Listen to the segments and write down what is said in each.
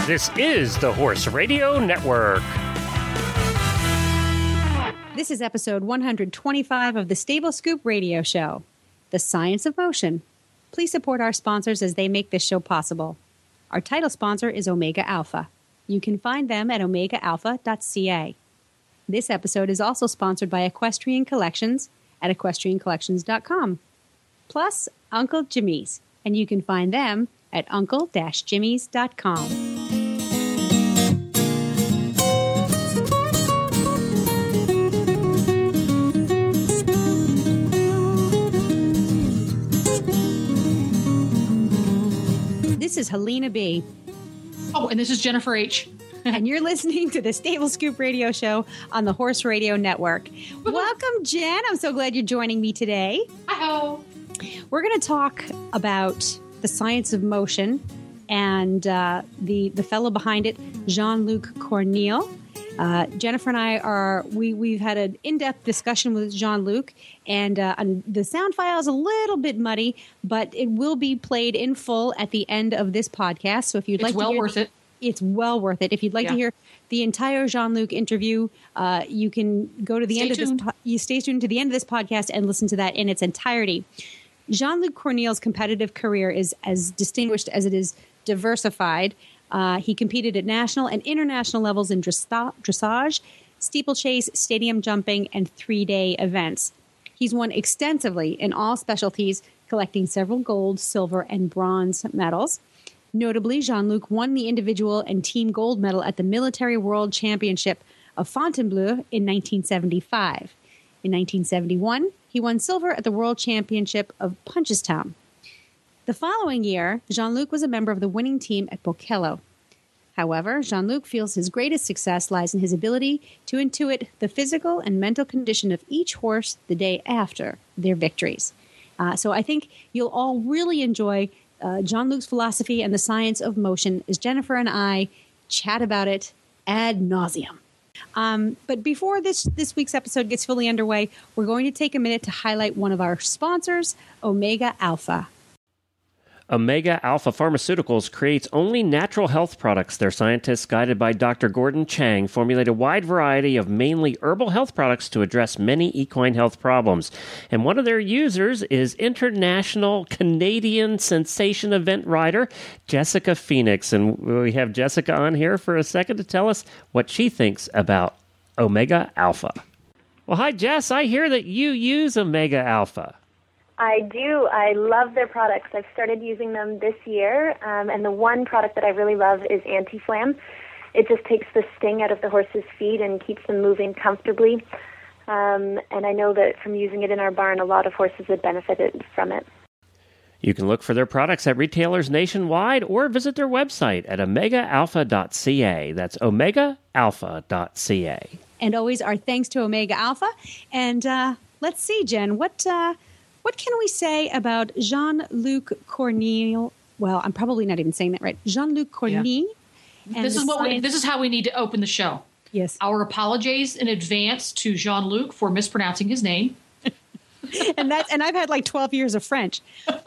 This is the Horse Radio Network. This is episode 125 of the Stable Scoop Radio Show, The Science of Motion. Please support our sponsors as they make this show possible. Our title sponsor is Omega Alpha. You can find them at omegaalpha.ca. This episode is also sponsored by Equestrian Collections at equestriancollections.com. Plus, Uncle Jimmy's, and you can find them at uncle-jimmys.com. This is Helena B. Oh, and this is Jennifer H. And you're listening to the Stable Scoop Radio Show on the Horse Radio Network. Welcome, Jen. I'm so glad you're joining me today. Hi-ho. We're going to talk about the science of motion and the fellow behind it, Jean-Luc Cornille. Jennifer and I we've had an in-depth discussion with Jean-Luc, and the sound file is a little bit muddy, but it will be played in full at the end of this podcast. So if you'd like to hear, worth it. It's well worth it. If you'd like to hear the entire Jean-Luc interview, you can go to the end of this. You stay tuned to the end of this podcast and listen to that in its entirety. Jean-Luc Cornille's competitive career is as distinguished as it is diversified. He competed at national and international levels in dressage, steeplechase, stadium jumping, and three-day events. He's won extensively in all specialties, collecting several gold, silver, and bronze medals. Notably, Jean-Luc won the individual and team gold medal at the Military World Championship of Fontainebleau in 1975. In 1971, he won silver at the World Championship of Punchestown. The following year, Jean-Luc was a member of the winning team at Bocello. However, Jean-Luc feels his greatest success lies in his ability to intuit the physical and mental condition of each horse the day after their victories. So I think you'll all really enjoy Jean-Luc's philosophy and the science of motion as Jennifer and I chat about it ad nauseum. But before this week's episode gets fully underway, we're going to take a minute to highlight one of our sponsors, Omega Alpha. Omega Alpha Pharmaceuticals creates only natural health products. Their scientists, guided by Dr. Gordon Chang, formulate a wide variety of mainly herbal health products to address many equine health problems. And one of their users is international Canadian sensation event rider Jessica Phoenix. And we have Jessica on here for a second to tell us what she thinks about Omega Alpha. Well, hi, Jess. I hear that you use Omega Alpha. I do. I love their products. I've started using them this year, and the one product that I really love is Anti-Flam. It just takes the sting out of the horse's feet and keeps them moving comfortably. And I know that from using it in our barn, a lot of horses have benefited from it. You can look for their products at retailers nationwide or visit their website at omegaalpha.ca. That's omegaalpha.ca. And always our thanks to Omega Alpha. And let's see, Jen, what can we say about Jean-Luc Cornille? Well, I'm probably not even saying that right. Jean-Luc Cornille. Yeah. This is how we need to open the show. Yes. Our apologies in advance to Jean-Luc for mispronouncing his name. and I've had like 12 years of French.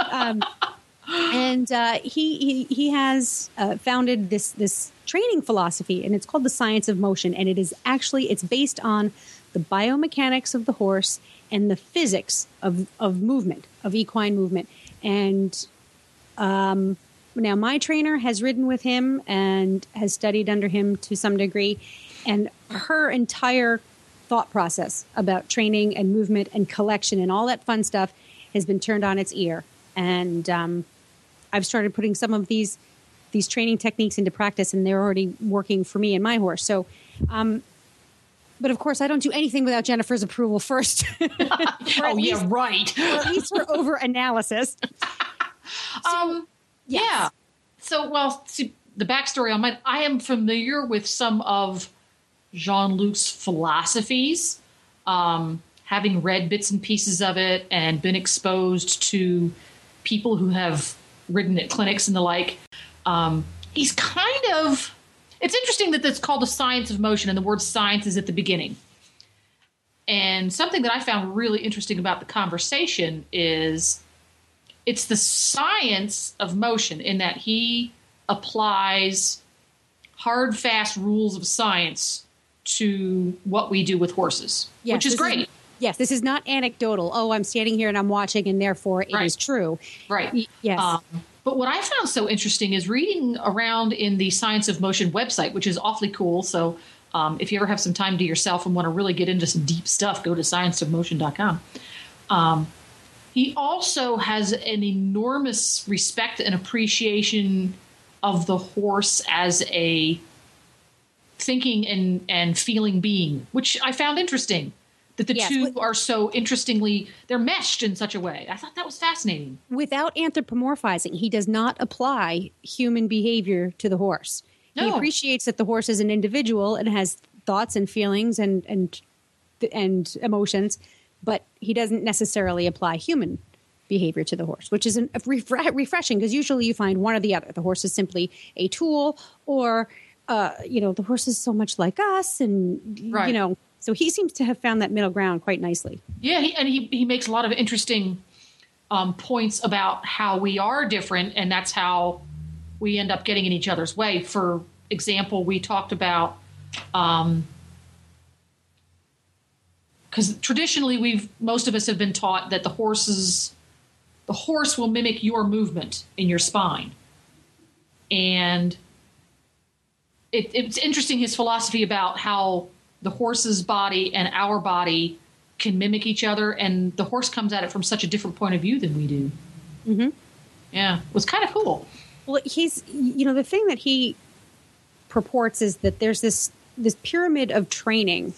He has founded this training philosophy, and it's called the Science of Motion. And it's based on the biomechanics of the horse and the physics of movement, of equine movement. And now my trainer has ridden with him and has studied under him to some degree. And her entire thought process about training and movement and collection and all that fun stuff has been turned on its ear. And I've started putting some of these training techniques into practice, and they're already working for me and my horse. So, but of course, I don't do anything without Jennifer's approval first. Yeah, right. Or at least for over-analysis. Yes. Yeah. So, see, the backstory on I am familiar with some of Jean-Luc's philosophies, having read bits and pieces of it and been exposed to people who have ridden at clinics and the like. He's kind of... It's interesting that it's called the science of motion, and the word science is at the beginning. And something that I found really interesting about the conversation is it's the science of motion in that he applies hard, fast rules of science to what we do with horses, which is great. Yes, this is not anecdotal. Oh, I'm standing here and I'm watching and therefore it is true. Right. Yes. But what I found so interesting is reading around in the Science of Motion website, which is awfully cool. So if you ever have some time to yourself and want to really get into some deep stuff, go to scienceofmotion.com. He also has an enormous respect and appreciation of the horse as a thinking and feeling being, which I found interesting. That the two are so interestingly, they're meshed in such a way. I thought that was fascinating. Without anthropomorphizing, he does not apply human behavior to the horse. No. He appreciates that the horse is an individual and has thoughts and feelings and emotions, but he doesn't necessarily apply human behavior to the horse, which is refreshing because usually you find one or the other. The horse is simply a tool, or the horse is so much like us, and So he seems to have found that middle ground quite nicely. Yeah, he makes a lot of interesting points about how we are different, and that's how we end up getting in each other's way. For example, we talked about because traditionally most of us have been taught that the horse will mimic your movement in your spine, and it's interesting his philosophy about how the horse's body and our body can mimic each other, and the horse comes at it from such a different point of view than we do. Mm-hmm. Yeah, it was kind of cool. Well, he's, the thing that he purports is that there's this pyramid of training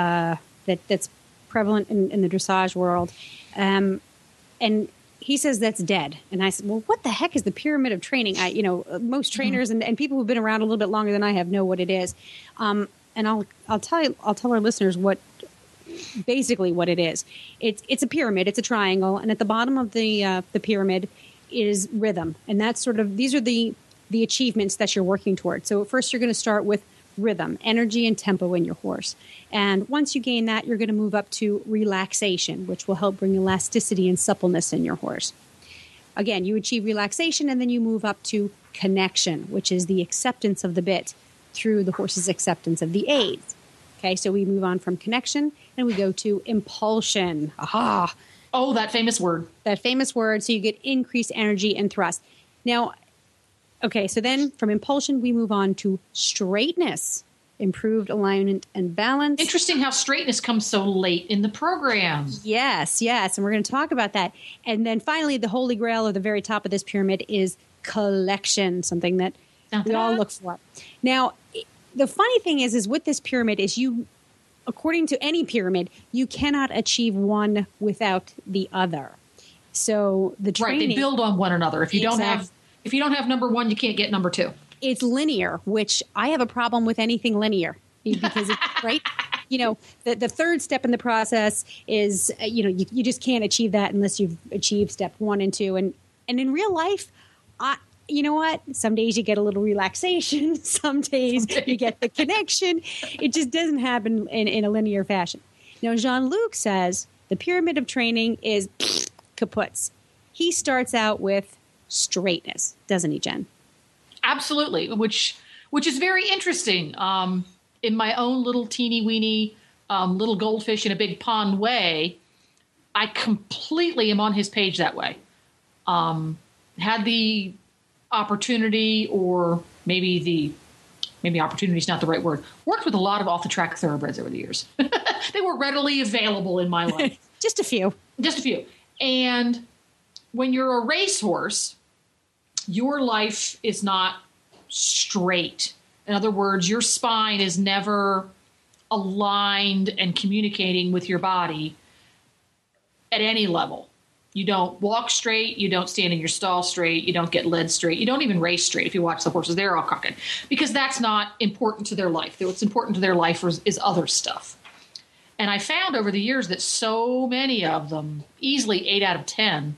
that's prevalent in the dressage world, and he says that's dead. And I said, well, what the heck is the pyramid of training? Most trainers and people who've been around a little bit longer than I have know what it is. And I'll tell our listeners basically what it is. It's a pyramid. It's a triangle, and at the bottom of the pyramid is rhythm, and that's these are the achievements that you're working toward. So first, you're going to start with rhythm, energy, and tempo in your horse, and once you gain that, you're going to move up to relaxation, which will help bring elasticity and suppleness in your horse. Again, you achieve relaxation, and then you move up to connection, which is the acceptance of the bit through the horse's acceptance of the aids. Okay, so we move on from connection and we go to impulsion. Aha! Oh, that famous word. So you get increased energy and thrust. Now, okay, so then from impulsion, we move on to straightness, improved alignment and balance. Interesting how straightness comes so late in the program. Yes. And we're going to talk about that. And then finally, the holy grail at the very top of this pyramid is collection, something that we all look for. Now, the funny thing is with this pyramid is according to any pyramid, you cannot achieve one without the other. So the training, right, they build on one another. If you don't have number one, you can't get number two. It's linear, which I have a problem with anything linear because it's right. The third step in the process is you just can't achieve that unless you've achieved step 1 and 2. And in real life, you know what? Some days you get a little relaxation. Some days you get the connection. It just doesn't happen in a linear fashion. Now, Jean-Luc says the pyramid of training is kaputs. He starts out with straightness, doesn't he, Jen? Absolutely, which is very interesting. In my own little teeny weeny little goldfish in a big pond way, I completely am on his page that way. Had the opportunity, or maybe opportunity is not the right word. Worked with a lot of off the track thoroughbreds over the years. They were readily available in my life. Just a few. And when you're a racehorse, your life is not straight. In other words, your spine is never aligned and communicating with your body at any level. You don't walk straight. You don't stand in your stall straight. You don't get led straight. You don't even race straight. If you watch the horses, they're all crooked because that's not important to their life. What's important to their life is other stuff. And I found over the years that so many of them, easily 8 out of 10,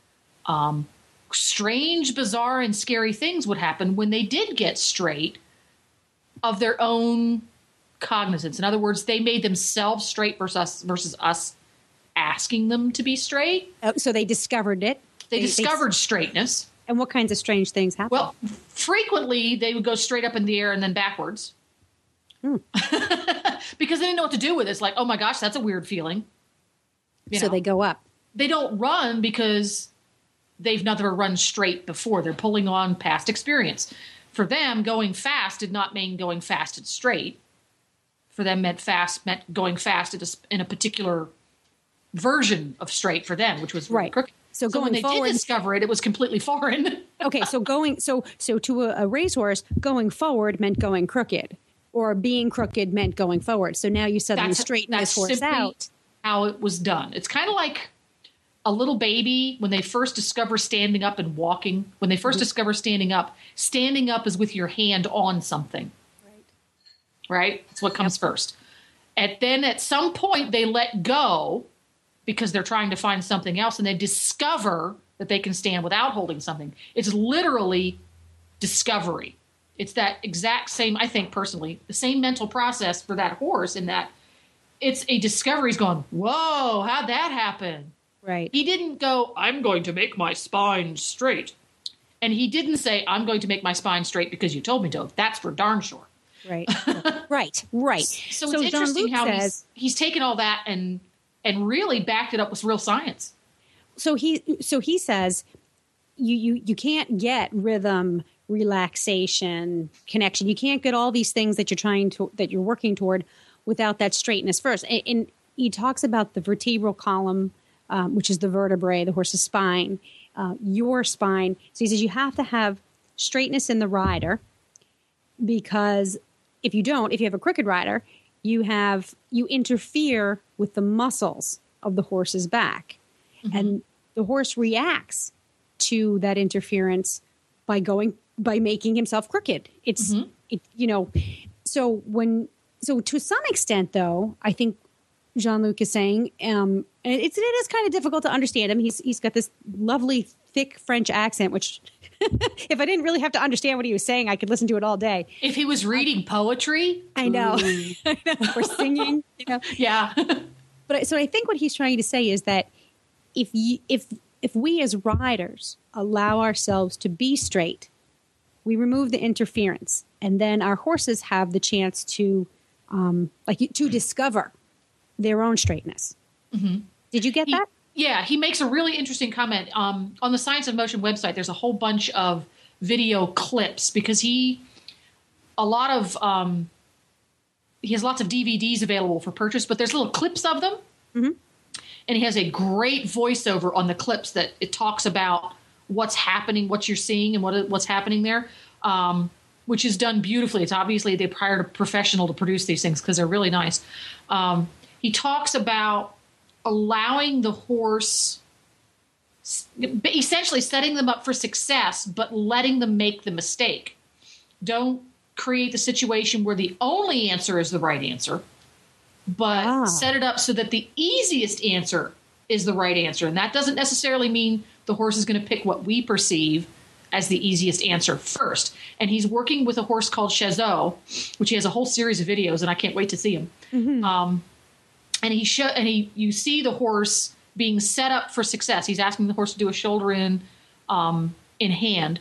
strange, bizarre, and scary things would happen when they did get straight of their own cognizance. In other words, they made themselves straight versus us asking them to be straight. Oh, so they discovered it. They discovered straightness. And what kinds of strange things happen? Well, frequently they would go straight up in the air and then backwards. Because they didn't know what to do with it. It's like, oh my gosh, that's a weird feeling. So they go up. They don't run because they've never run straight before. They're pulling on past experience. For them, going fast did not mean going fast and straight. For them, meant going fast in a particular version of straight for them, which was really crooked. So when they did discover it, it was completely foreign. Okay, so to a racehorse, going forward meant going crooked, or being crooked meant going forward. So now you suddenly straighten this horse out. How it was done. It's kind of like a little baby when they first discover standing up and walking. When they first discover standing up is with your hand on something. Right? That's what comes first. And then at some point they let go because they're trying to find something else, and they discover that they can stand without holding something. It's literally discovery. It's that exact same, I think personally, the same mental process for that horse in that it's a discovery. He's going, whoa, how'd that happen? Right. He didn't go, I'm going to make my spine straight. And he didn't say, I'm going to make my spine straight because you told me to. That's for darn sure. Right. Right. So it's interesting how he's taken all that and really backed it up with real science. So he says you can't get rhythm, relaxation, connection. You can't get all these things that you're working toward without that straightness first. And he talks about the vertebral column, which is the vertebrae, the horse's spine, your spine. So he says you have to have straightness in the rider, because if you have a crooked rider, you interfere with the muscles of the horse's back. Mm-hmm. And the horse reacts to that interference by making himself crooked. It's, so to some extent though, I think Jean-Luc is saying, and it is kind of difficult to understand him. He's got this lovely thick French accent, which if I didn't really have to understand what he was saying, I could listen to it all day. If he was reading poetry, I know, or singing, yeah. But I think what he's trying to say is that if we as riders allow ourselves to be straight, we remove the interference, and then our horses have the chance to discover their own straightness. Mm-hmm. Did you get that? Yeah, he makes a really interesting comment. On the Science of Motion website, there's a whole bunch of video clips because he has lots of DVDs available for purchase, but there's little clips of them. Mm-hmm. And he has a great voiceover on the clips that it talks about what's happening, what you're seeing, and what's happening there, which is done beautifully. It's obviously they hired a professional to produce these things because they're really nice. He talks about allowing the horse, essentially setting them up for success, but letting them make the mistake. Don't create the situation where the only answer is the right answer, but set it up so that the easiest answer is the right answer. And that doesn't necessarily mean the horse is going to pick what we perceive as the easiest answer first. And he's working with a horse called Chazot, which he has a whole series of videos, and I can't wait to see him. Mm-hmm. And you see the horse being set up for success. He's asking the horse to do a shoulder in hand,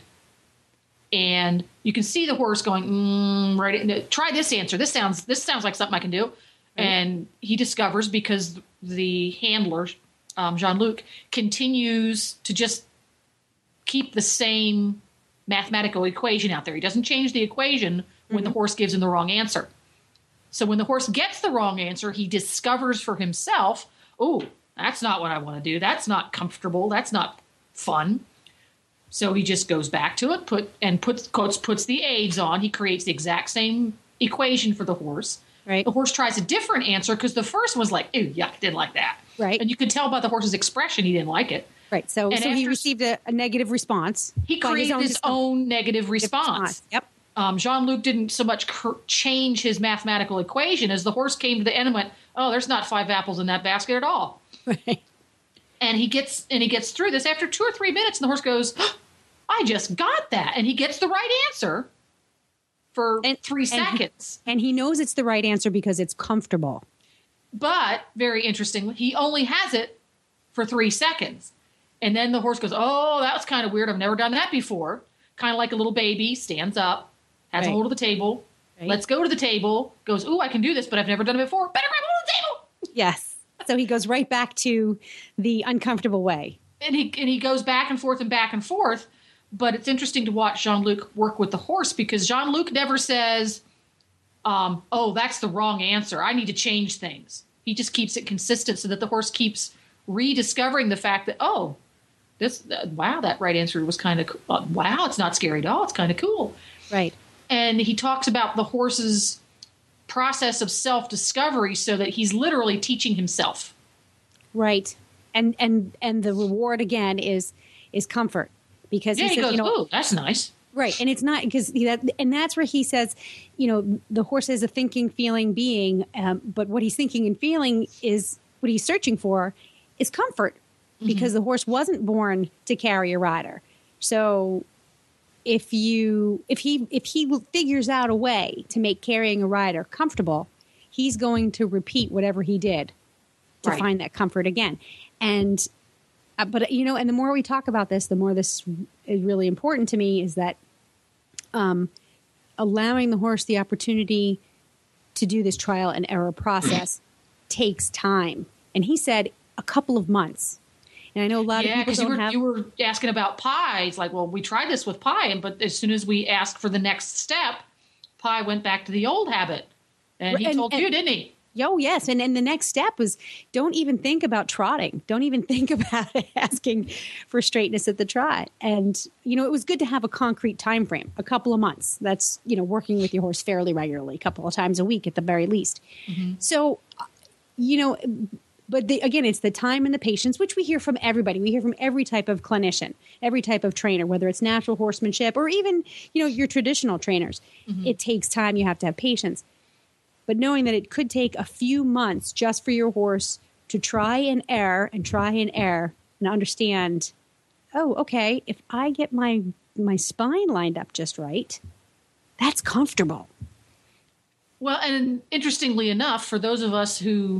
and you can see the horse going right. Try this answer. This sounds like something I can do. Mm-hmm. And he discovers, because the handler Jean-Luc continues to just keep the same mathematical equation out there. He doesn't change the equation when the horse gives him the wrong answer. So when the horse gets the wrong answer, he discovers for himself, oh, that's not what I want to do. That's not comfortable. That's not fun. So he just goes back to it, puts the aids on. He creates the exact same equation for the horse. Right. The horse tries a different answer because the first was like, ew, yuck, didn't like that. Right. And you could tell by the horse's expression he didn't like it. Right. So he received a negative response. He created his own negative response. Yep. Jean-Luc didn't so much change his mathematical equation as the horse came to the end and went, oh, there's not 5 apples in that basket at all. Right. And he gets through this after 2 or 3 minutes, and the horse goes, I just got that. And he gets the right answer for 3 seconds. And he knows it's the right answer because it's comfortable. But, very interestingly, he only has it for 3 seconds. And then the horse goes, oh, that was kind of weird. I've never done that before. Kind of like a little baby, stands up, has a hold of the table. Right. Let's go to the table. Goes, ooh, I can do this, but I've never done it before. Better grab a hold of the table. Yes. So he goes right back to the uncomfortable way. And he goes back and forth and back and forth. But it's interesting to watch Jean-Luc work with the horse because Jean-Luc never says, oh, that's the wrong answer. I need to change things. He just keeps it consistent so that the horse keeps rediscovering the fact that, wow, that right answer was kind of cool. Wow, it's not scary at all. It's kind of cool. Right. And he talks about the horse's process of self-discovery so that he's literally teaching himself. Right. And the reward again is comfort because he goes, ooh, that's nice. Right. And it's not because and that's where he says, the horse is a thinking, feeling being. But what he's thinking and feeling is what he's searching for is comfort because the horse wasn't born to carry a rider. So if he figures out a way to make carrying a rider comfortable, he's going to repeat whatever he did to find that comfort again. And but and the more we talk about this, the more this is really important to me is that allowing the horse the opportunity to do this trial and error process takes time. And he said a couple of months. And I know a lot of people don't have... you were asking about Pi. It's like, well, we tried this with Pi, but as soon as we asked for the next step, Pi went back to the old habit. And he told you, didn't he? Oh, yes. And the next step was don't even think about trotting. Don't even think about asking for straightness at the trot. And, it was good to have a concrete time frame, a couple of months. That's, working with your horse fairly regularly, a couple of times a week at the very least. Mm-hmm. So, but again, it's the time and the patience, which we hear from everybody. We hear from every type of clinician, every type of trainer, whether it's natural horsemanship or even, your traditional trainers. Mm-hmm. It takes time. You have to have patience. But knowing that it could take a few months just for your horse to try and err and understand, oh, okay, if I get my spine lined up just right, that's comfortable. Well, and interestingly enough, for those of us who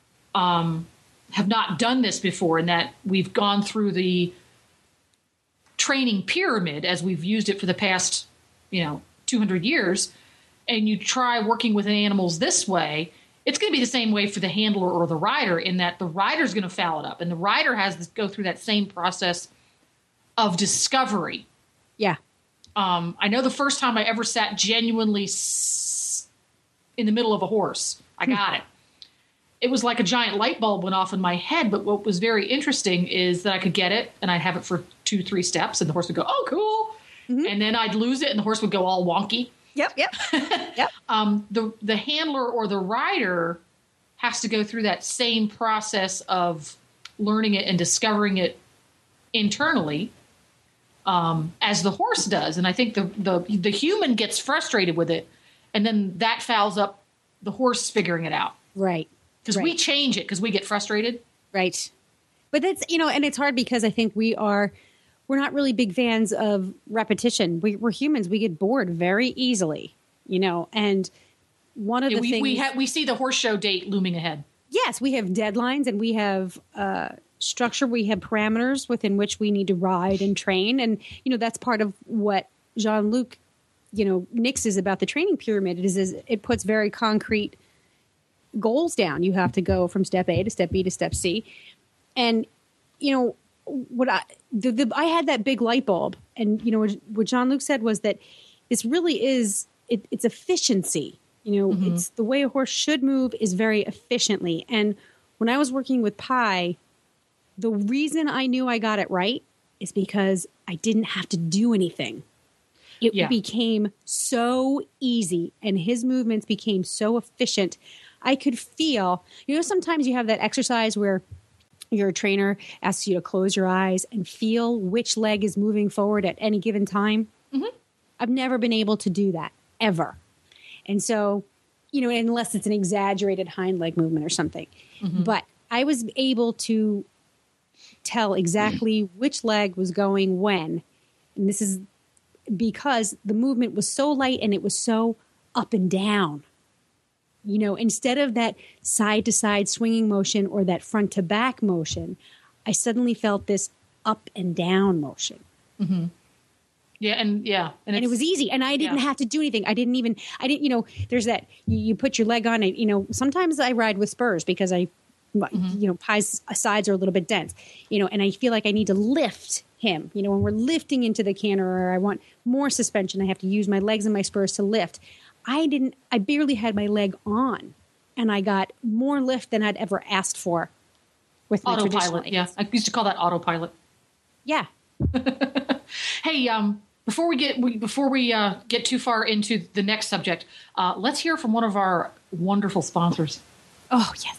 have not done this before and that we've gone through the training pyramid as we've used it for the past, 200 years, and you try working with animals this way, it's going to be the same way for the handler or the rider in that the rider's going to foul it up. And the rider has to go through that same process of discovery. Yeah. I know the first time I ever sat genuinely in the middle of a horse, I got it. It was like a giant light bulb went off in my head. But what was very interesting is that I could get it and I'd have it for 2-3 steps and the horse would go, oh, cool. Mm-hmm. And then I'd lose it and the horse would go all wonky. Yep. The handler or the rider has to go through that same process of learning it and discovering it internally as the horse does. And I think the human gets frustrated with it, and then that fouls up the horse figuring it out. Right. Because we change it because we get frustrated. Right. But that's, and it's hard because I think we're not really big fans of repetition. We're humans. We get bored very easily, and one of the things... We see the horse show date looming ahead. Yes, we have deadlines and we have structure. We have parameters within which we need to ride and train. And, that's part of what Jean-Luc, nixes about the training pyramid. It puts very concrete goals down. You have to go from step A to step B to step C. And, I had that big light bulb, and what Jean-Luc said was that this really is it's efficiency. It's the way a horse should move is very efficiently. And when I was working with Pi, the reason I knew I got it right is because I didn't have to do anything. It became so easy, and his movements became so efficient. I could feel. Sometimes you have that exercise where your trainer asks you to close your eyes and feel which leg is moving forward at any given time. Mm-hmm. I've never been able to do that, ever. And so, unless it's an exaggerated hind leg movement or something. Mm-hmm. But I was able to tell exactly which leg was going when. And this is because the movement was so light and it was so up and down. Instead of that side-to-side swinging motion or that front-to-back motion, I suddenly felt this up and down motion. Mm-hmm. And it was easy, and I didn't have to do anything. I didn't, there's that, you put your leg on it, sometimes I ride with spurs because Pi's sides are a little bit dense, and I feel like I need to lift him, when we're lifting into the canter, or I want more suspension, I have to use my legs and my spurs to lift. I barely had my leg on, and I got more lift than I'd ever asked for with my autopilot. Yeah. I used to call that autopilot. Yeah. Hey, before we get too far into the next subject, let's hear from one of our wonderful sponsors. Oh, yes.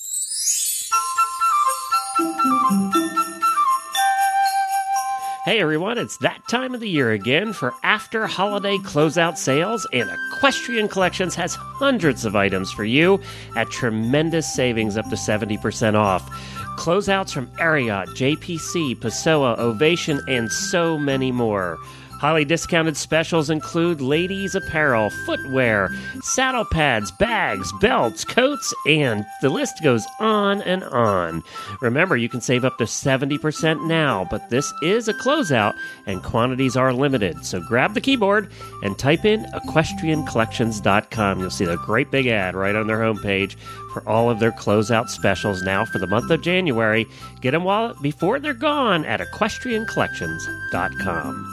Hey everyone, it's that time of the year again for after holiday closeout sales, and Equestrian Collections has hundreds of items for you at tremendous savings up to 70% off. Closeouts from Ariat, JPC, Pessoa, Ovation, and so many more. Highly discounted specials include ladies' apparel, footwear, saddle pads, bags, belts, coats, and the list goes on and on. Remember, you can save up to 70% now, but this is a closeout and quantities are limited. So grab the keyboard and type in equestriancollections.com. You'll see the great big ad right on their homepage for all of their closeout specials now for the month of January. Get them before they're gone at equestriancollections.com.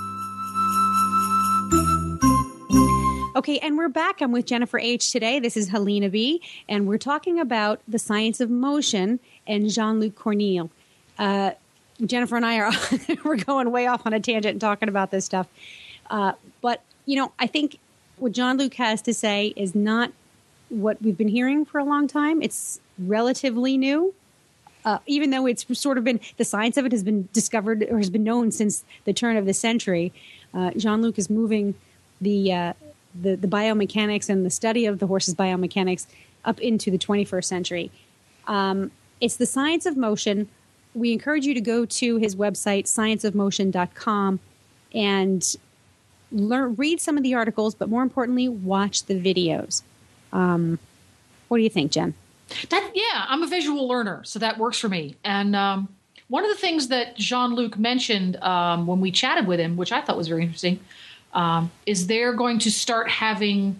Okay, and we're back. I'm with Jennifer H. today. This is Helena B., and we're talking about the science of motion and Jean-Luc Cornille. Jennifer and I we're going way off on a tangent and talking about this stuff. But, I think what Jean-Luc has to say is not what we've been hearing for a long time. It's relatively new, even though it's sort of been, the science of it has been discovered or has been known since the turn of the century. Jean-Luc is moving the biomechanics and the study of the horse's biomechanics up into the 21st century. It's the science of motion. We encourage you to go to his website, scienceofmotion.com, and read some of the articles, but more importantly, watch the videos. What do you think, Jen? I'm a visual learner, so that works for me. And one of the things that Jean-Luc mentioned when we chatted with him, which I thought was very interesting, is they're going to start having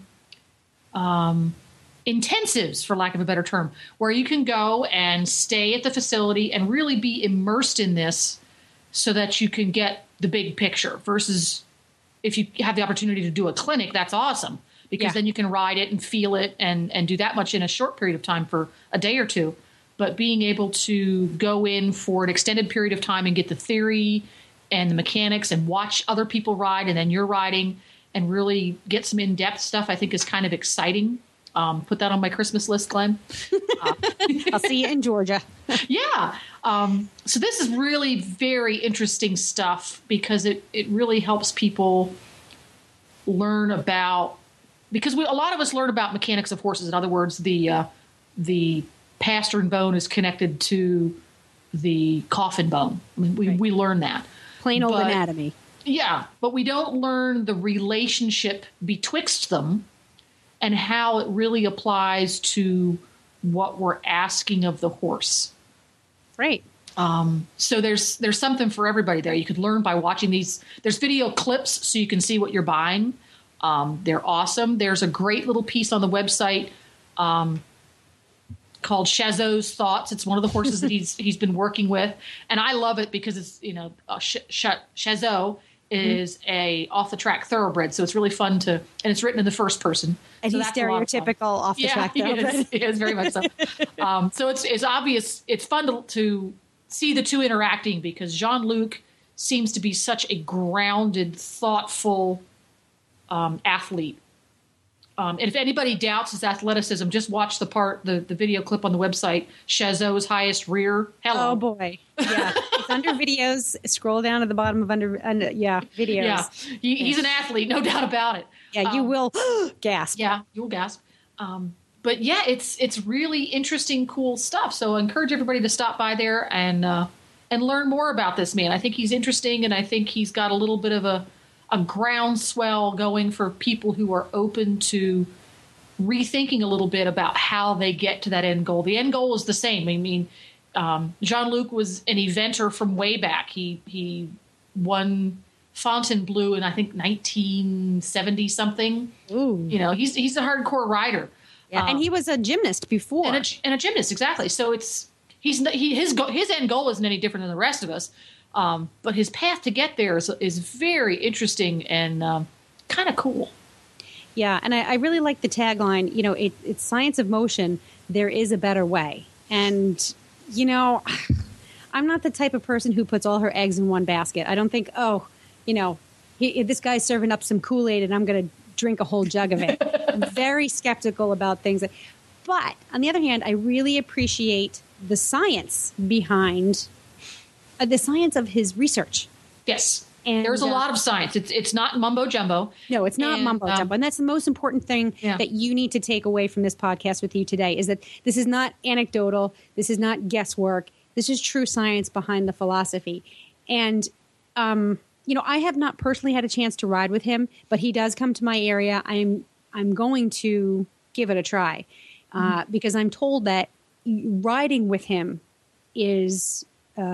intensives, for lack of a better term, where you can go and stay at the facility and really be immersed in this so that you can get the big picture, versus if you have the opportunity to do a clinic, that's awesome, because then you can ride it and feel it and do that much in a short period of time for a day or two. But being able to go in for an extended period of time and get the theory and the mechanics and watch other people ride, and then you're riding and really get some in-depth stuff, I think is kind of exciting. Put that on my Christmas list, Glenn. I'll see you in Georgia. Yeah. So this is really very interesting stuff, because it really helps people learn about, because a lot of us learn about mechanics of horses. In other words, the pastern bone is connected to the coffin bone. I mean, we learn that. Plain old anatomy. Yeah, but we don't learn the relationship betwixt them and how it really applies to what we're asking of the horse. Right. So there's something for everybody there. You could learn by watching these. There's video clips so you can see what you're buying. They're awesome. There's a great little piece on the website called Chazot's Thoughts. It's one of the horses that he's been working with, and I love it because it's Chazot is a off the track thoroughbred, so it's really fun and it's written in the first person. And so he's stereotypical off the track thoroughbred. He is very much so. So it's obvious. It's fun to see the two interacting, because Jean-Luc seems to be such a grounded, thoughtful athlete. And if anybody doubts his athleticism, just watch the video clip on the website, Chazot's Highest Rear. Hello. Oh, boy. Yeah. It's under videos. Scroll down to the bottom of videos. Yeah. He's an athlete, no doubt about it. Yeah, you will gasp. Yeah, you'll gasp. But yeah, it's really interesting, cool stuff. So I encourage everybody to stop by there and learn more about this man. I think he's interesting, and I think he's got a little bit of a groundswell going for people who are open to rethinking a little bit about how they get to that end goal. The end goal is the same. I mean, Jean-Luc was an eventer from way back. He won Fontainebleau in, I think, 1970 something. Ooh. You know, he's a hardcore rider. Yeah, and he was a gymnast before. And a gymnast, exactly. So his end goal isn't any different than the rest of us. But his path to get there is very interesting and kind of cool. Yeah, and I really like the tagline. You know, it's science of motion. There is a better way. And, you know, I'm not the type of person who puts all her eggs in one basket. I don't think, this guy's serving up some Kool-Aid and I'm going to drink a whole jug of it. I'm very skeptical about things. But on the other hand, I really appreciate the science behind the science of his research. Yes. And there's a lot of science. It's not mumbo jumbo. No, it's not mumbo jumbo. And that's the most important thing that you need to take away from this podcast with you today is that this is not anecdotal. This is not guesswork. This is true science behind the philosophy. And, I have not personally had a chance to ride with him, but he does come to my area. I'm going to give it a try because I'm told that riding with him is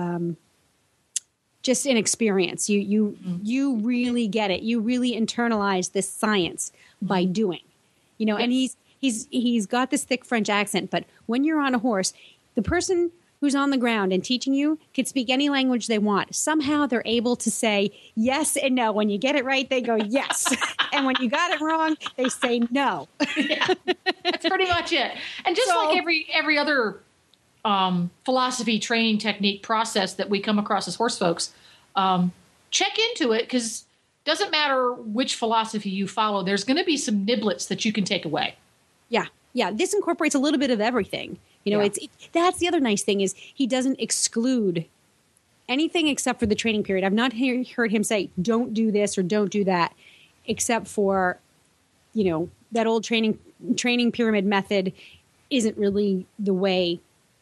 just an experience. You really get it. You really internalize this science by doing, and he's got this thick French accent, but when you're on a horse, the person who's on the ground and teaching you can speak any language they want. Somehow they're able to say yes and no. When you get it right, they go yes. And when you got it wrong, they say no. Yeah, that's pretty much it. And just like every other philosophy, training, technique, process that we come across as horse folks, check into it because it doesn't matter which philosophy you follow. There's going to be some niblets that you can take away. Yeah. Yeah. This incorporates a little bit of everything. That's the other nice thing is he doesn't exclude anything except for the training period. I've not heard him say, don't do this or don't do that, except for, that old training pyramid method isn't really the way.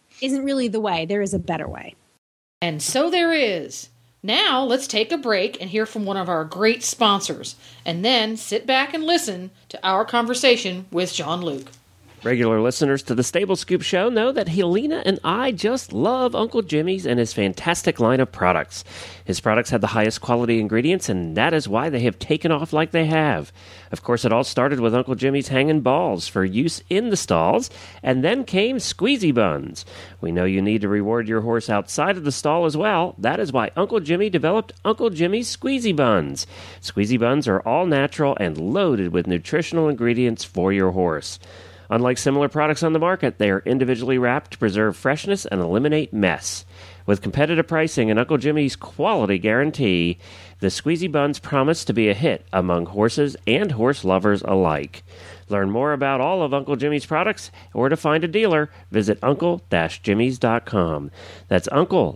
There is a better way. And so there is. Now let's take a break and hear from one of our great sponsors, and then sit back and listen to our conversation with Jean-Luc. Regular listeners to the Stable Scoop Show know that Helena and I just love Uncle Jimmy's and his fantastic line of products. His products have the highest quality ingredients, and that is why they have taken off like they have. Of course, it all started with Uncle Jimmy's hanging balls for use in the stalls, and then came squeezy buns. We know you need to reward your horse outside of the stall as well. That is why Uncle Jimmy developed Uncle Jimmy's squeezy buns. Squeezy buns are all natural and loaded with nutritional ingredients for your horse. Unlike similar products on the market, they are individually wrapped to preserve freshness and eliminate mess. With competitive pricing and Uncle Jimmy's quality guarantee, the Squeezy Buns promise to be a hit among horses and horse lovers alike. Learn more about all of Uncle Jimmy's products or to find a dealer, visit uncle-jimmys.com. That's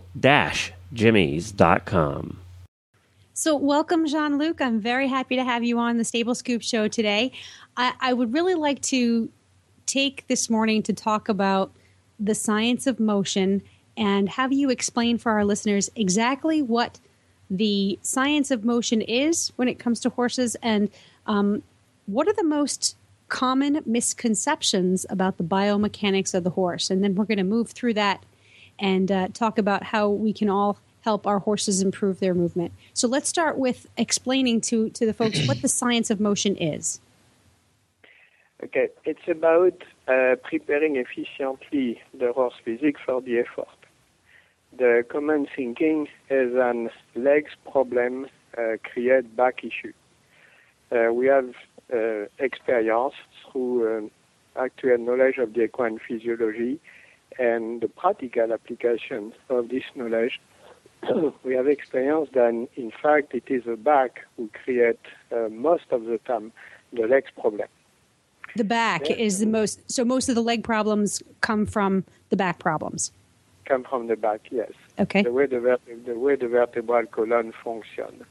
uncle-jimmys.com. So welcome, Jean-Luc. I'm very happy to have you on the Stable Scoop Show today. I would really like to take this morning to talk about the science of motion and have you explain for our listeners exactly what the science of motion is when it comes to horses and what are the most common misconceptions about the biomechanics of the horse. And then we're going to move through that and talk about how we can all help our horses improve their movement. So let's start with explaining to the folks what the science of motion is. Okay, it's about preparing efficiently the horse physique for the effort. The common thinking is an legs problem create back issue. We have experience through actual knowledge of the equine physiology and the practical application of this knowledge. We have experienced that, in fact, it is the back who create most of the time the legs problem. The back is the most, so most of the leg problems come from the back problems. Come from the back, yes. Okay. The way the vertebral column functions.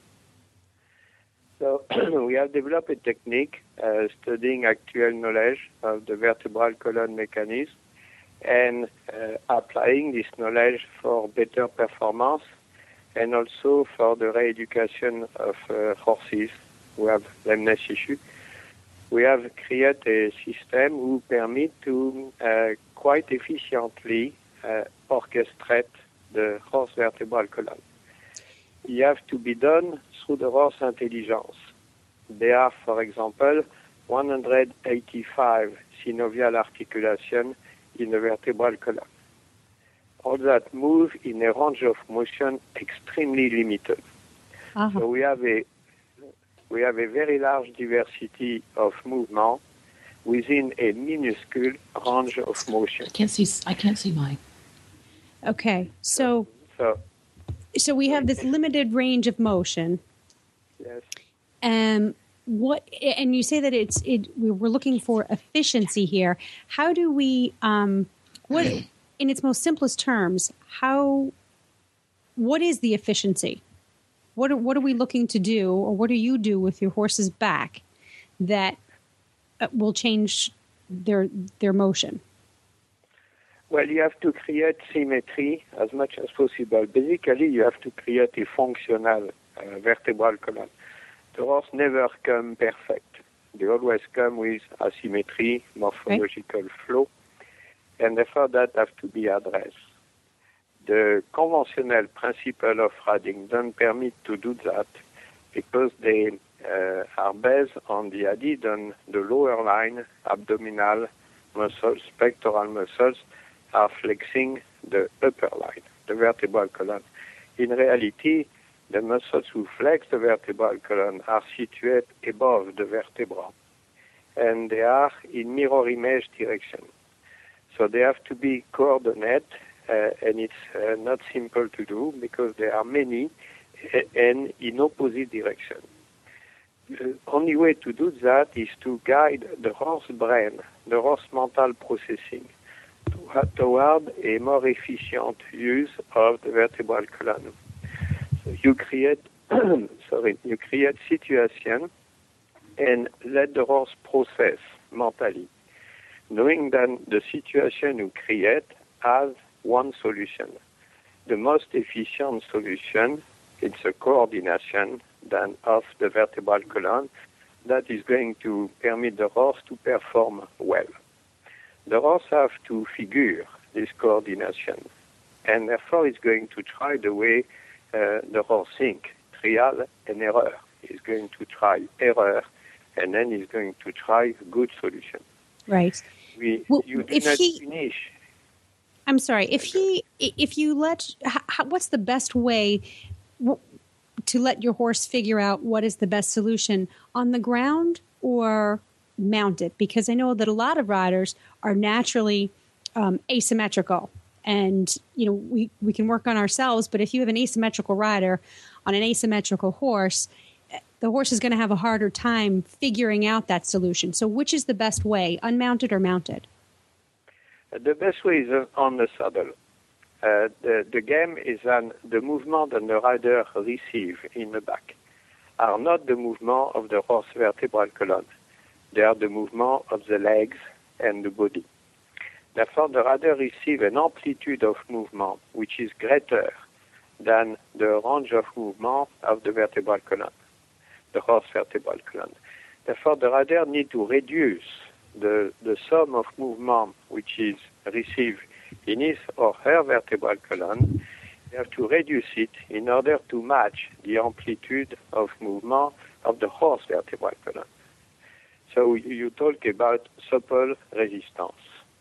So we have developed a technique studying actual knowledge of the vertebral column mechanism and applying this knowledge for better performance and also for the re-education of horses who have lameness issue. We have created a system who permit to quite efficiently orchestrate the horse vertebral column. It has to be done through the horse intelligence. There are, for example, 185 synovial articulations in the vertebral column. All that move in a range of motion extremely limited. Uh-huh. So we have a very large diversity of movement within a minuscule range of motion. I can't see mine. Okay, so we have this limited range of motion. Yes. And you say that we're looking for efficiency here. How do we what in its most simplest terms, what is the efficiency? What are we looking to do, or what do you do with your horse's back that will change their motion? Well, you have to create symmetry as much as possible. Basically, you have to create a functional vertebral column. The horse never come perfect. They always come with asymmetry, morphological flow, and therefore that has to be addressed. The conventional principle of riding don't permit to do that because they are based on the added on the lower line, abdominal muscles, pectoral muscles are flexing the upper line, the vertebral column. In reality, the muscles who flex the vertebral column are situated above the vertebra, and they are in mirror image direction. So they have to be coordinated, and it's not simple to do because there are many and in opposite direction. The only way to do that is to guide the horse brain, the horse mental processing, toward a more efficient use of the vertebral column. So you create, situation and let the horse process mentally, knowing that the situation you create has one solution. The most efficient solution is a coordination then of the vertebral column that is going to permit the horse to perform well. The horse has to figure this coordination, and therefore it's going to try the way the horse thinks, trial and error. He's going to try error, and then he's going to try good solution. Right. Finish. I'm sorry. If you let, what's the best way to let your horse figure out what is the best solution, on the ground or mounted? Because I know that a lot of riders are naturally asymmetrical, and we can work on ourselves. But if you have an asymmetrical rider on an asymmetrical horse, the horse is going to have a harder time figuring out that solution. So which is the best way, unmounted or mounted? The best way is on the saddle. The game is on the movement that the rider receives in the back are not the movement of the horse vertebral column. They are the movement of the legs and the body. Therefore, the rider receives an amplitude of movement which is greater than the range of movement of the vertebral column, the horse vertebral column. Therefore, the rider needs to reduce the sum of movement which is received in his or her vertebral column. You have to reduce it in order to match the amplitude of movement of the horse vertebral column. So you talk about supple resistance.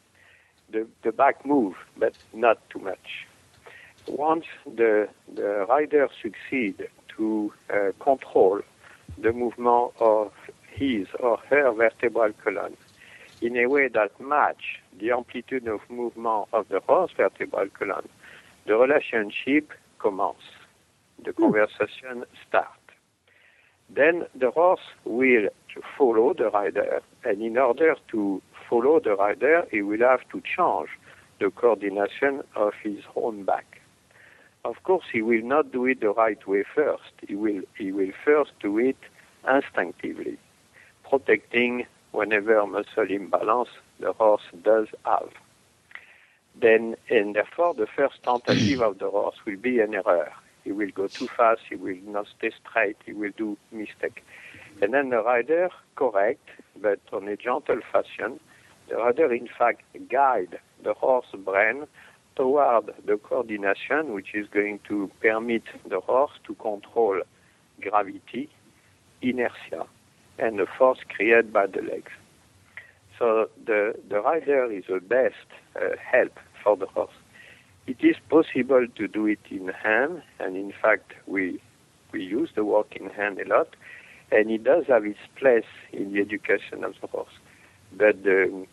The back move, but not too much. Once the rider succeeds to control the movement of his or her vertebral column in a way that match the amplitude of movement of the horse vertebral column, the relationship commences. The conversation starts. Then the horse will follow the rider, and in order to follow the rider, he will have to change the coordination of his own back. Of course, he will not do it the right way first. He will first do it instinctively, protecting whenever muscle imbalance the horse does have. Then, and therefore, the first tentative of the horse will be an error. He will go too fast, he will not stay straight, he will do mistake. And then the rider correct, but on a gentle fashion, the rider in fact guide the horse brain toward the coordination, which is going to permit the horse to control gravity, inertia, and the force created by the legs. So the rider is the best help for the horse. It is possible to do it in hand, and in fact we use the work in hand a lot, and it does have its place in the education of the horse. But the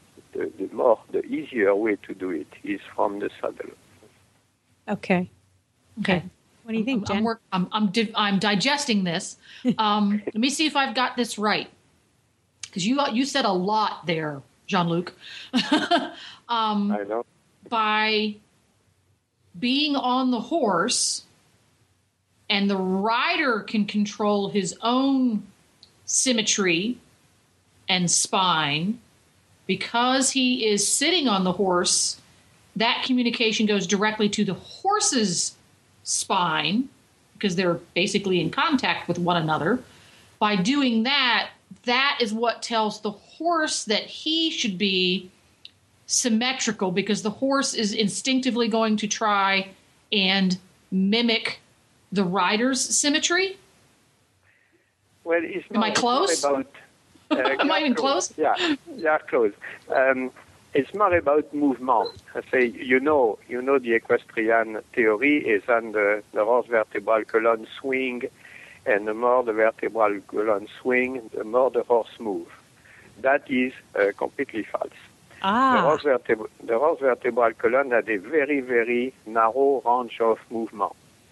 easier way to do it is from the saddle. Okay. What do you think, Jen? I'm digesting this. Let me see if I've got this right, because you said a lot there, Jean-Luc. I know. By being on the horse, and the rider can control his own symmetry and spine, because he is sitting on the horse, that communication goes directly to the horse's spine, because they're basically in contact with one another. By doing that, that is what tells the horse that he should be symmetrical, because the horse is instinctively going to try and mimic the rider's symmetry. Well, it's not, Am I close? Am I even close? Yeah, close. It's more about movement. I say, you know the equestrian theory is on the horse vertebral column swing, and the more the vertebral column swing, the more the horse move. That is completely false. The horse vertebral column had a very, very narrow range of movement.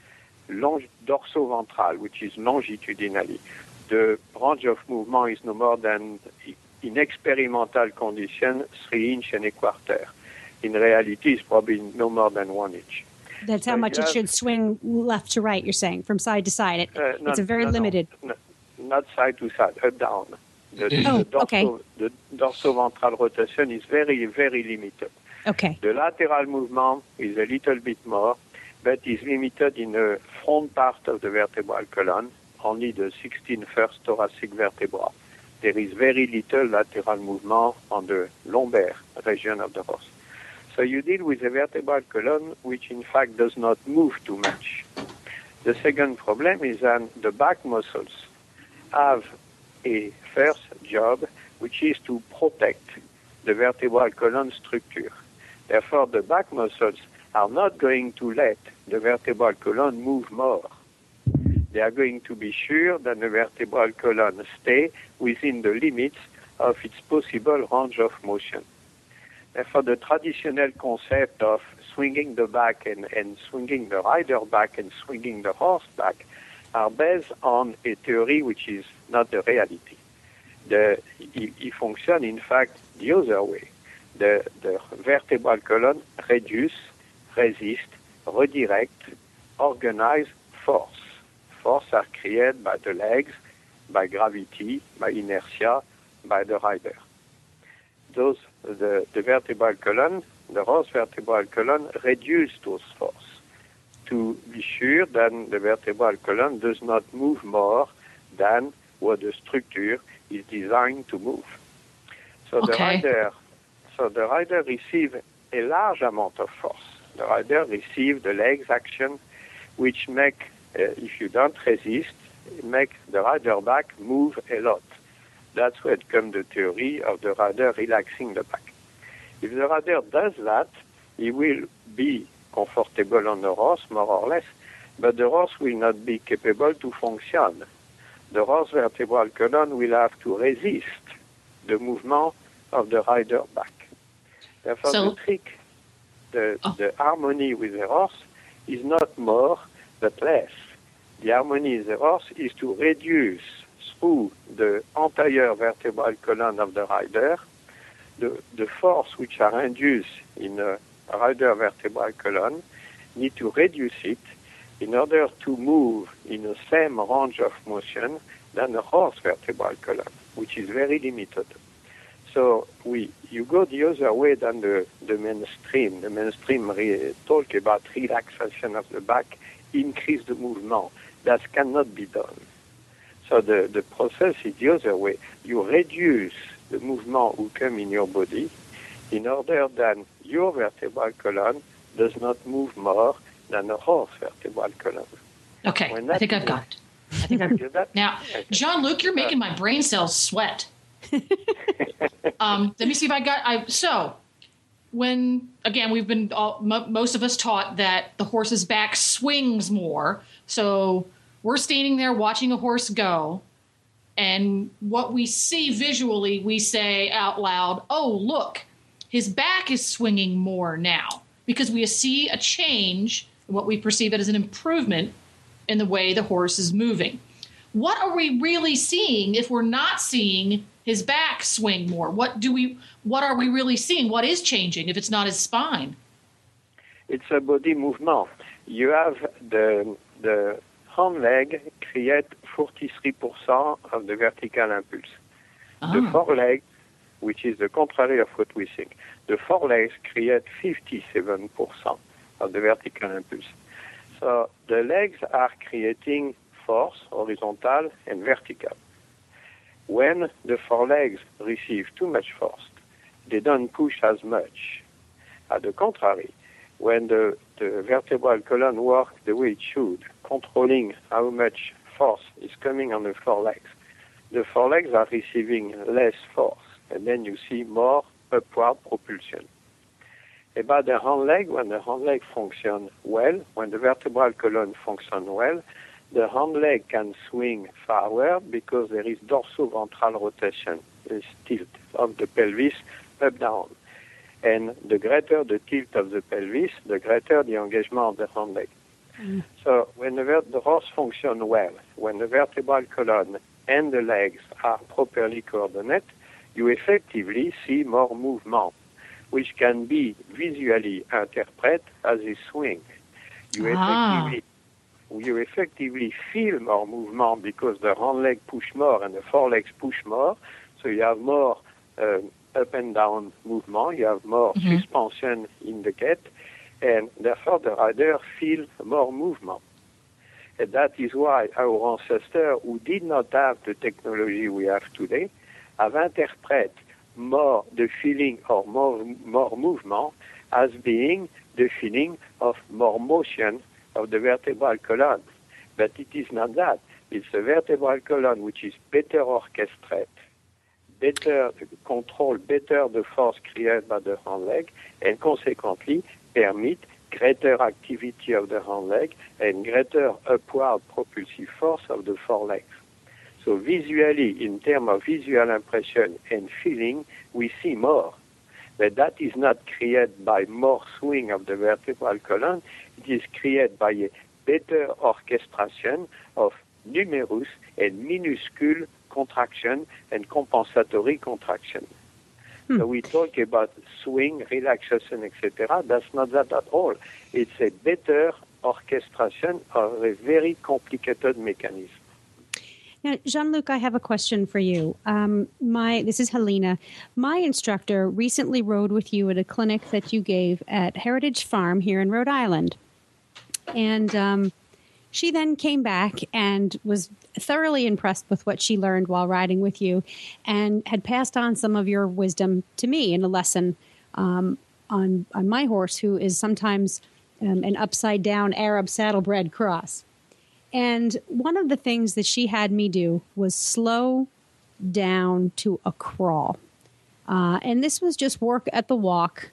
Dorsoventral, which is longitudinally. The range of movement is no more than, in experimental condition, 3 inches and a quarter. In reality, it's probably no more than 1 inch. That's how much it should swing left to right, you're saying, from side to side. It's a very limited... No, not side to side, up, down. The dorsoventral rotation is very, very limited. Okay. The lateral movement is a little bit more, but is limited in the front part of the vertebral column, only the 16 first thoracic vertebra. There is very little lateral movement on the lumbar region of the horse. So you deal with a vertebral column which in fact does not move too much. The second problem is that the back muscles have a first job, which is to protect the vertebral column structure. Therefore, the back muscles are not going to let the vertebral column move more. They are going to be sure that the vertebral column stay within the limits of its possible range of motion. Therefore, the traditional concept of swinging the back and swinging the rider back and swinging the horse back are based on a theory which is not the reality. It functions, in fact, the other way. The vertebral column reduce, resist, redirect, organize force. Force are created by the legs, by gravity, by inertia, by the rider. The vertebral column, the horse vertebral column, reduce those force to be sure that the vertebral column does not move more than what the structure is designed to move. So the rider receives a large amount of force. The rider receives the legs action, which make, if you don't resist, make the rider back move a lot. That's where it comes the theory of the rider relaxing the back. If the rider does that, he will be comfortable on the horse, more or less, but the horse will not be capable to function. The horse vertebral column will have to resist the movement of the rider back. Therefore, the trick, the harmony with the horse is not more, but less. The harmony with the horse is to reduce through the entire vertebral column of the rider the force which are induced in the rider vertebral column, need to reduce it in order to move in the same range of motion than the horse vertebral column, which is very limited. So you go the other way than the mainstream. The mainstream talk about relaxation of the back, increase the movement. That cannot be done. So the process is the other way. You reduce the movement who come in your body in order that your vertebral column does not move more than a horse vertebral column. Okay, I think I've got it. I think I've got it. Now, Jean-Luc, you're making my brain cells sweat. Let me see if I got. So, when again, we've been most of us taught that the horse's back swings more. So we're standing there watching a horse go, and what we see visually, we say out loud, "Oh, look, his back is swinging more now," because we see a change, what we perceive it as an improvement in the way the horse is moving. What are we really seeing if we're not seeing his back swing more? What are we really seeing? What is changing if it's not his spine? It's a body movement. You have the hind leg create 43% of the vertical impulse. The foreleg, which is the contrary of what we think, the forelegs create 57% of the vertical impulse. So the legs are creating force, horizontal and vertical. When the forelegs receive too much force, they don't push as much. At the contrary, when the vertebral column works the way it should, controlling how much force is coming on the forelegs, the forelegs are receiving less force, and then you see more upward propulsion. About the hind leg, when the hind leg functions well, when the vertebral column functions well, the hind leg can swing forward because there is dorsoventral rotation, this tilt of the pelvis up down. And the greater the tilt of the pelvis, the greater the engagement of the hind leg. So when the horse functions well, when the vertebral column and the legs are properly coordinated, you effectively see more movement, which can be visually interpreted as a swing. You effectively feel more movement because the hind leg push more and the forelegs push more, so you have more up and down movement, you have more suspension in the gait, and therefore the rider feels more movement. And that is why our ancestors, who did not have the technology we have today, have interpreted more the feeling of more movement as being the feeling of more motion of the vertebral column. But it is not that. It's the vertebral column which is better orchestrated, better control, better the force created by the hind leg, and consequently permit greater activity of the hind leg and greater upward propulsive force of the forelegs. So visually, in terms of visual impression and feeling, we see more. But that is not created by more swing of the vertebral column. It is created by a better orchestration of numerous and minuscule contraction and compensatory contraction. So we talk about swing, relaxation, etc. That's not that at all. It's a better orchestration of a very complicated mechanism. Now, Jean-Luc, I have a question for you. This is Helena. My instructor recently rode with you at a clinic that you gave at Heritage Farm here in Rhode Island. And she then came back and was thoroughly impressed with what she learned while riding with you and had passed on some of your wisdom to me in a lesson on my horse, who is sometimes an upside-down Arab saddlebred cross. And one of the things that she had me do was slow down to a crawl. And this was just work at the walk.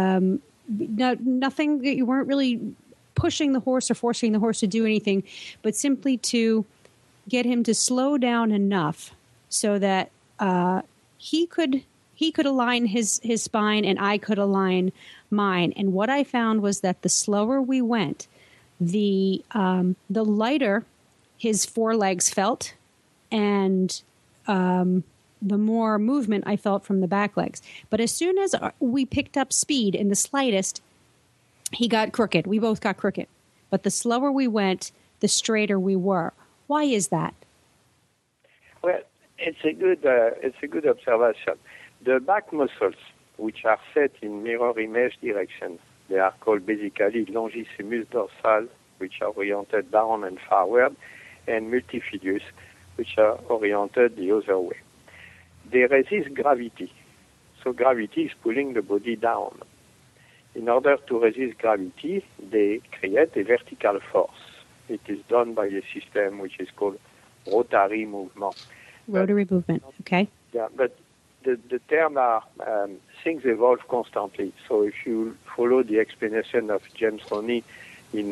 Nothing, you weren't really pushing the horse or forcing the horse to do anything, but simply to get him to slow down enough so that he could align his spine and I could align mine. And what I found was that the slower we went, the lighter his forelegs felt, and the more movement I felt from the back legs. But as soon as we picked up speed in the slightest, he got crooked. We both got crooked. But the slower we went, the straighter we were. Why is that? Well, it's a good observation. The back muscles, which are set in mirror image direction, they are called basically longissimus dorsal, which are oriented down and forward, and multifidus, which are oriented the other way. They resist gravity. So gravity is pulling the body down. in order to resist gravity, they create a vertical force. It is done by a system which is called rotary movement. Rotary movement, okay. Yeah, but the term are, things evolve constantly. So if you follow the explanation of James Roney in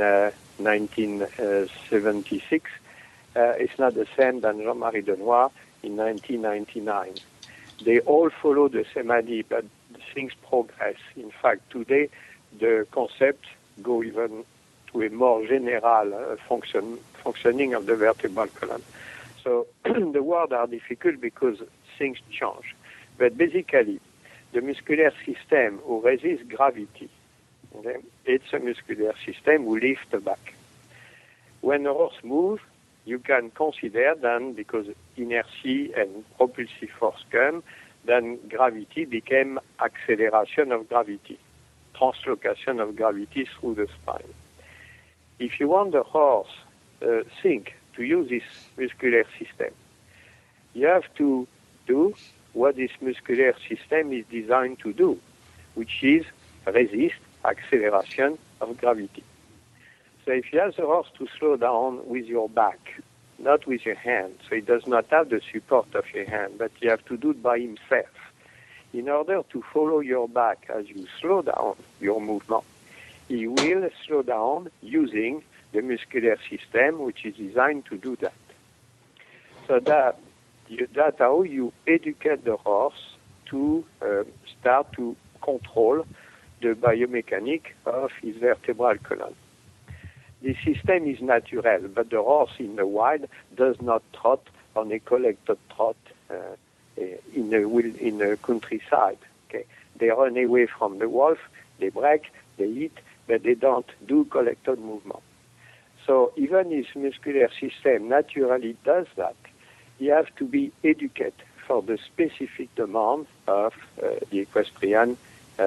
1976, it's not the same than Jean-Marie Denoy in 1999. They all follow the same idea, but things progress. In fact, today, the concepts go even to a more general functioning of the vertebral column. So the words are difficult because things change. But basically, the muscular system who resists gravity, okay, it's a muscular system who lifts the back. When a horse moves, you can consider then, because inertia and propulsive force come, then gravity became acceleration of gravity, translocation of gravity through the spine. If you want the horse think to use this muscular system, you have to do what this muscular system is designed to do, which is resist acceleration of gravity. So if you ask the horse to slow down with your back, not with your hand, so he does not have the support of your hand, but you have to do it by himself. In order to follow your back as you slow down your movement, he will slow down using the muscular system which is designed to do that. So that's how you educate the horse to start to control the biomechanic of his vertebral column. The system is natural, but the horse in the wild does not trot on a collected trot in a countryside. Okay? They run away from the wolf, they break, they eat, but they don't do collected movement. So even if muscular system naturally does that, you have to be educated for the specific demand of the equestrian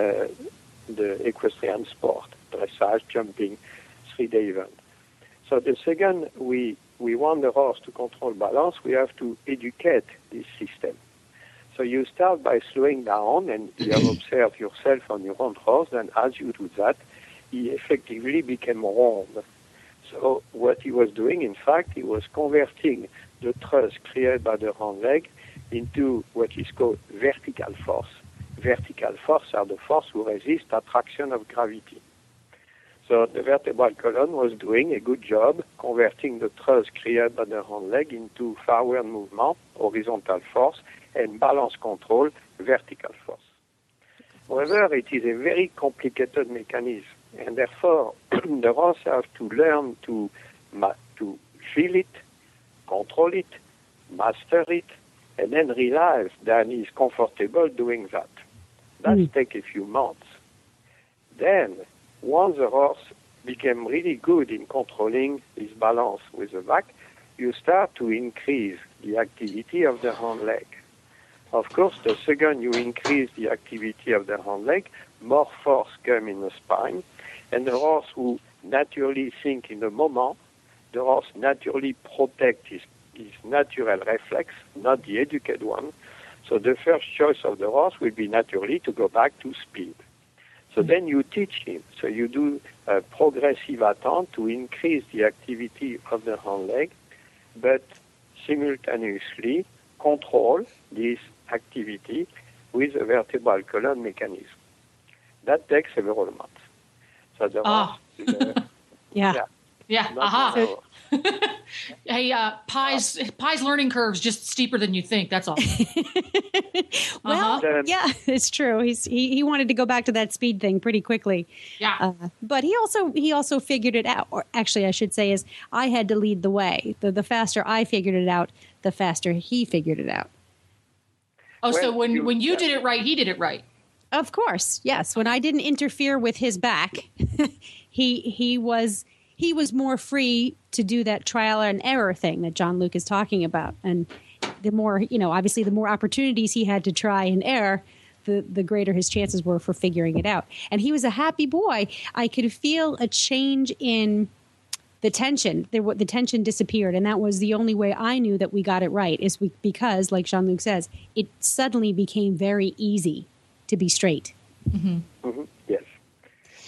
sport, dressage, jumping, 3-day event. So the second we want the horse to control balance, we have to educate this system. So you start by slowing down, and you have observed yourself on your own horse, and as you do that, he effectively became round. So what he was doing, in fact, he was converting the thrust created by the round leg into what is called vertical force. Vertical force are the force who resist attraction of gravity. So the vertebral column was doing a good job converting the thrust created by the round leg into forward movement, horizontal force, and balance control, vertical force. However, it is a very complicated mechanism, and therefore the horse have to learn to feel it, control it, master it, and then realize that he's comfortable doing that. That takes a few months. Then, once the horse became really good in controlling his balance with the back, you start to increase the activity of the hind leg. Of course, the second you increase the activity of the hind leg, more force comes in the spine, and the horse who naturally think in the moment, the horse naturally protects his natural reflex, not the educated one. So the first choice of the horse will be naturally to go back to speed. So then you teach him. So you do a progressive attempt to increase the activity of the hind leg, but simultaneously control this activity with a vertebral column mechanism. That takes several months. So the horse Hey, Pi's learning curve's just steeper than you think. That's all. Well, yeah, it's true. He wanted to go back to that speed thing pretty quickly. Yeah. But he also figured it out. Or actually, I should say, is I had to lead the way. The faster I figured it out, the faster he figured it out. Oh, so when you did it right, he did it right. Of course, yes. When I didn't interfere with his back, he was more free to do that trial and error thing that Jean-Luc is talking about. And the more, obviously the more opportunities he had to try and err, the greater his chances were for figuring it out. And he was a happy boy. I could feel a change in the tension. The tension disappeared. And that was the only way I knew that we got it right, because, like Jean-Luc says, it suddenly became very easy to be straight. Mm-hmm. Mm-hmm. Yes.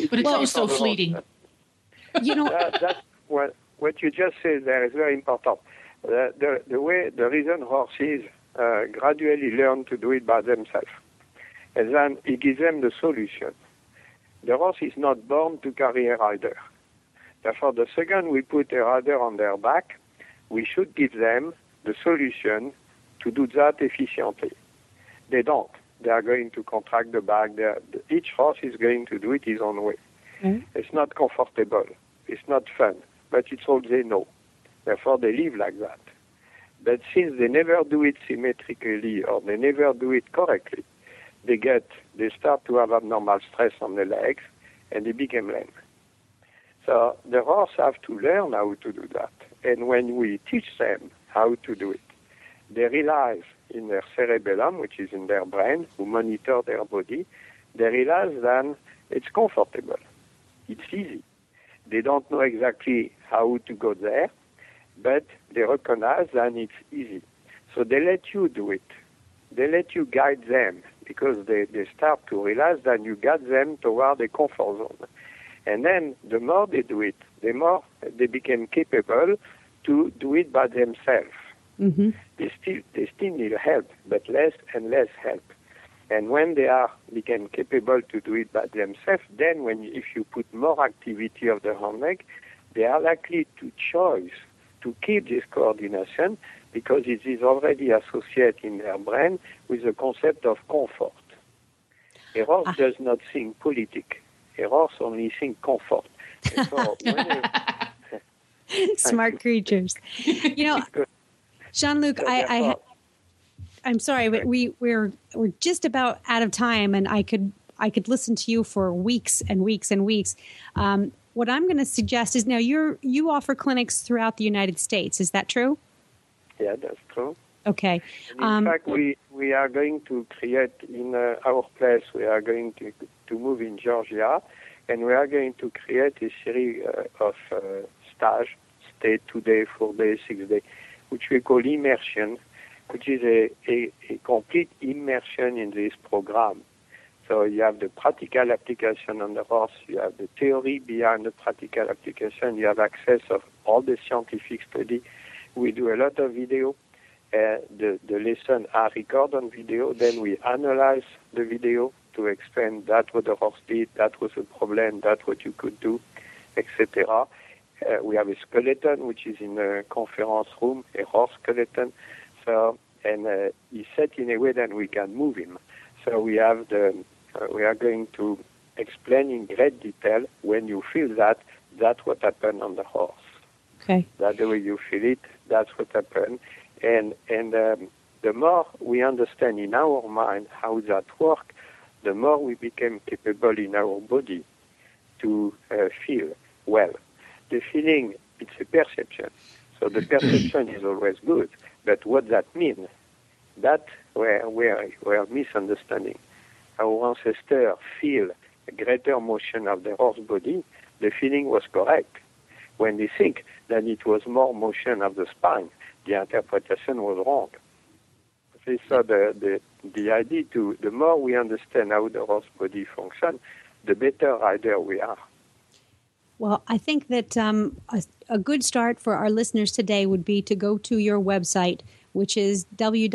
But it's also fleeting. That's what you just said there is very important. The reason horses gradually learn to do it by themselves, and then it gives them the solution. The horse is not born to carry a rider. Therefore, the second we put a rider on their back, we should give them the solution to do that efficiently. They don't. They are going to contract the back. Each horse is going to do it his own way. Mm-hmm. It's not comfortable. It's not fun. But it's all they know. Therefore, they live like that. But since they never do it symmetrically or they never do it correctly, they start to have abnormal stress on the legs and they become lame. So the horse have to learn how to do that. And when we teach them how to do it, they realize in their cerebellum, which is in their brain, who monitor their body, they realize that it's comfortable. It's easy. They don't know exactly how to go there, but they recognize that it's easy. So they let you do it. They let you guide them because they start to realize that you guide them toward a comfort zone. And then the more they do it, the more they become capable to do it by themselves. Mm-hmm. They still need help, but less and less help. And when they become capable to do it by themselves, then if you put more activity of the hind leg, they are likely to choose to keep this coordination because it is already associated in their brain with the concept of comfort. A horse does not think politics. A horse only thinks comfort. So smart creatures. Jean-Luc, I'm sorry, but we're just about out of time, and I could listen to you for weeks and weeks and weeks. What I'm going to suggest is now you offer clinics throughout the United States. Is that true? Yeah, that's true. Okay. In fact, we are going to create in our place. We are going to move in Georgia, and we are going to create a series of stage, stay 2 days, 4 days, 6 days, which we call immersion, which is a complete immersion in this program. So you have the practical application on the horse, you have the theory behind the practical application, you have access of all the scientific study. We do a lot of video. The lesson are recorded on video, then we analyze the video to explain that what the horse did, that was a problem, that what you could do, etc. We have a skeleton, which is in a conference room, a horse skeleton. So, and he's set in a way that we can move him. So we have we are going to explain in great detail when you feel that's what happened on the horse. Okay. That the way you feel it, that's what happened. And the more we understand in our mind how that works, the more we become capable in our body to feel well. The feeling, it's a perception. So the perception is always good. But what that means, that's where we're misunderstanding. Our ancestors feel a greater motion of the horse body. The feeling was correct. When they think that it was more motion of the spine, the interpretation was wrong. So the idea the more we understand how the horse body functions, the better rider we are. Well, I think that a good start for our listeners today would be to go to your website, which is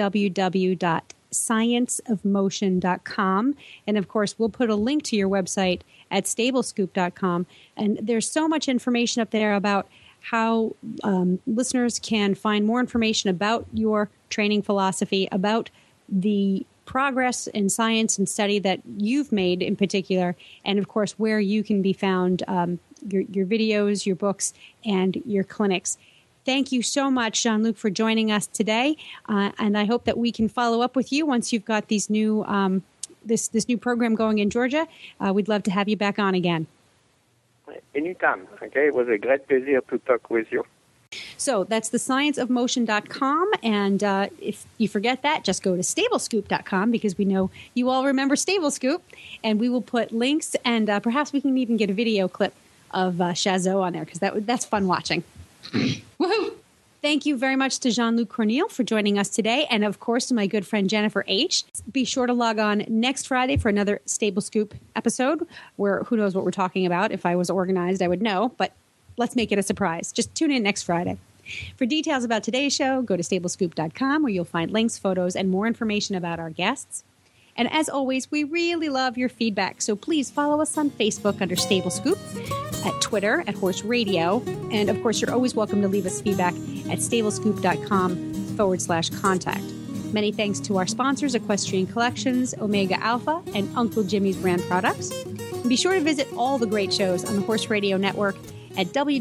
www.scienceofmotion.com. And, of course, we'll put a link to your website at stablescoop.com. And there's so much information up there about how listeners can find more information about your training philosophy, about the progress in science and study that you've made in particular, and, of course, where you can be found, your videos, your books, and your clinics. Thank you so much, Jean-Luc, for joining us today, and I hope that we can follow up with you once you've got these new this new program going in Georgia. We'd love to have you back on again. Anytime. Okay, it was a great pleasure to talk with you. So that's thescienceofmotion.com, and if you forget that, just go to stablescoop.com because we know you all remember StableScoop, and we will put links, and perhaps we can even get a video clip of Chazot on there because that's fun watching. Woohoo! Thank you very much to Jean-Luc Corneel for joining us today. And of course, to my good friend Jennifer H. Be sure to log on next Friday for another Stable Scoop episode where who knows what we're talking about. If I was organized, I would know, but let's make it a surprise. Just tune in next Friday. For details about today's show, go to stablescoop.com where you'll find links, photos, and more information about our guests. And as always, we really love your feedback. So please follow us on Facebook under Stable Scoop, at Twitter at Horse Radio. And of course, you're always welcome to leave us feedback at stablescoop.com/contact. Many thanks to our sponsors, Equestrian Collections, Omega Alpha, and Uncle Jimmy's brand products. And be sure to visit all the great shows on the Horse Radio Network at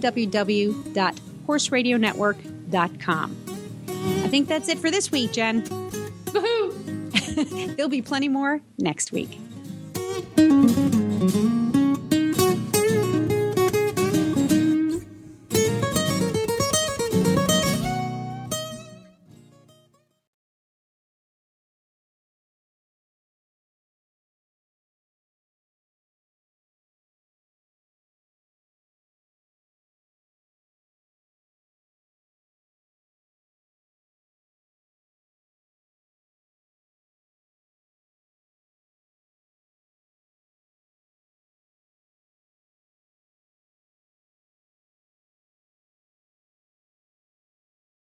www.horseradionetwork.com. I think that's it for this week, Jen. Woohoo! There'll be plenty more next week.